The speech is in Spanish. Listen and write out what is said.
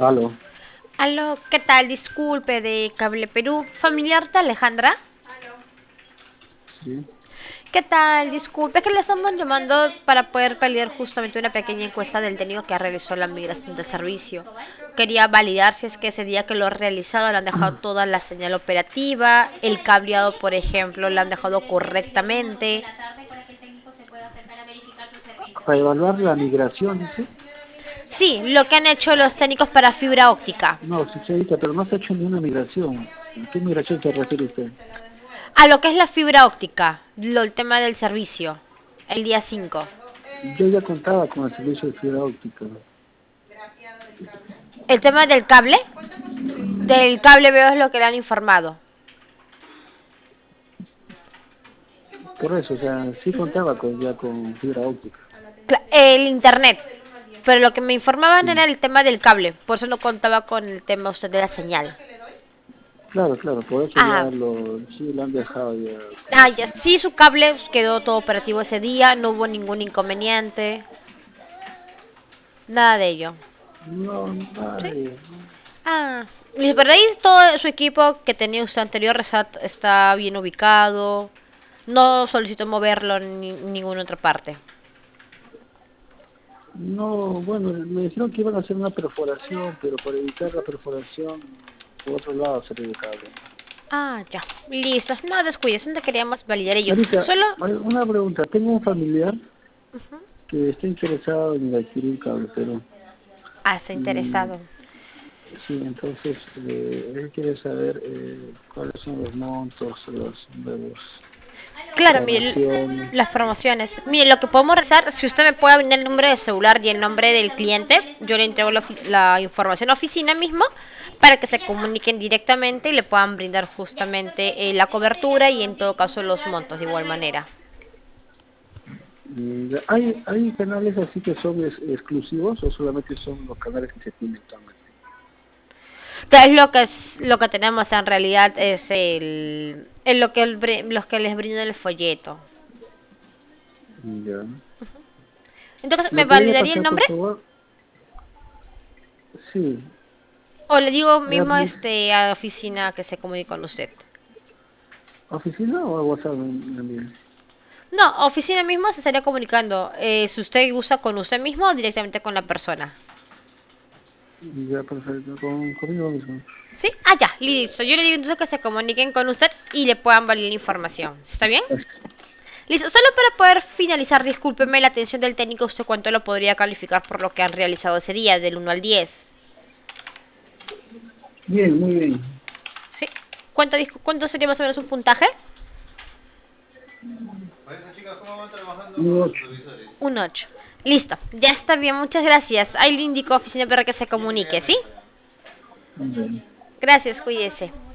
Aló, Aló, ¿qué tal? Disculpe, de Cable Perú, familiar de Alejandra. sí. ¿Qué tal? Disculpe, es que le estamos llamando para poder validar justamente una pequeña encuesta del técnico que realizó la migración del servicio. Quería validar si es que ese día que lo ha realizado le han dejado toda la señal operativa, el cableado, por ejemplo, le han dejado correctamente. Para evaluar la migración, dice. Sí, lo que han hecho los técnicos para fibra óptica. No, sí, señorita, pero no se ha hecho ninguna migración. ¿A qué migración se refiere usted? A lo que es la fibra óptica, el tema del servicio, el día 5. Yo ya contaba con el servicio de fibra óptica. El tema del cable veo es lo que le han informado. Por eso, o sea, sí contaba ya con fibra óptica. El internet. Pero lo que me informaban era Sí. el tema del cable. Por eso no contaba con el tema usted de la señal. Claro, claro, por eso Ah, sí lo han dejado ya con la ya señal. sí, su cable quedó todo operativo ese día. No hubo ningún inconveniente. Nada de ello. No, ¿Sí? nadie. Ah, y por ahí todo su equipo que tenía usted anterior está bien ubicado. No solicitó moverlo en ninguna otra parte. No, bueno, me dijeron que iban a hacer una perforación, pero para evitar la perforación, por otro lado se el cable. Ya. Listo. No descuides, no queríamos validar ello. Ahorita, Solo. una pregunta. Tengo un familiar que está interesado en adquirir cable, pero Está mm, interesado. sí, entonces él quiere saber cuáles son los montos, los nuevos Claro, mire, promociones. las promociones. Mire, lo que podemos rezar, si usted me puede brindar el número de celular y el nombre del cliente, yo le entrego la información a la oficina mismo para que se comuniquen directamente y le puedan brindar justamente la cobertura y en todo caso los montos de igual manera. ¿Hay canales así que son exclusivos o solamente son los canales que se tienen actualmente? Entonces lo que tenemos en realidad es lo que los que les brindan el folleto. Ya. Entonces, ¿me ¿Me podría validaría el pasar, por nombre? favor? Sí. O le digo mismo ¿Es a la oficina que se comunique con usted. oficina o WhatsApp? No, oficina mismo se estaría comunicando. Si usted usa con usted mismo o directamente con la persona. Ya, perfecto. Conmigo mismo. ¿Sí? Ya, listo. Yo le digo entonces que se comuniquen con usted y le puedan validar la información. ¿Está bien? Listo. Solo para poder finalizar, discúlpeme la atención del técnico, ¿usted cuánto lo podría calificar por lo que han realizado ese día, del 1 al 10? Bien, muy bien. ¿Sí? ¿Cuánto sería más o menos un puntaje? Un 8. Un 8. Listo. Ya está bien, muchas gracias. Ahí le indico a oficina para que se comunique, ¿sí? Bien. Gracias, cuídese.